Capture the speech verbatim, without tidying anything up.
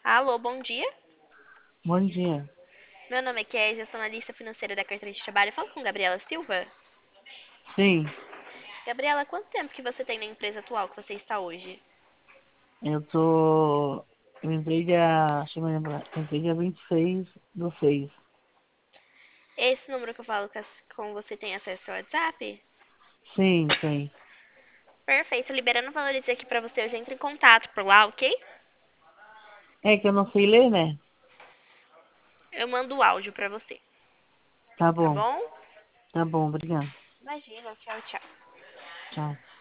Alô, bom dia. Bom dia. Meu nome é Kézia, sou analista financeira da carteira de trabalho. Falo com Gabriela Silva. Sim, Gabriela, quanto tempo que você tem na empresa atual que você está hoje? eu tô. Eu entrei dia. Deixa eu me lembrar. Eu entrei dia vinte e seis do seis. Esse número que eu falo com as- com você tem acesso ao WhatsApp? Sim, tem. Perfeito, liberando valores aqui pra você, eu já entro em contato por lá, ok? É que eu não sei ler, né? Eu mando o áudio pra você, Tá tá bom. bom? Tá bom, obrigado. Imagina, tchau, tchau. Tchau.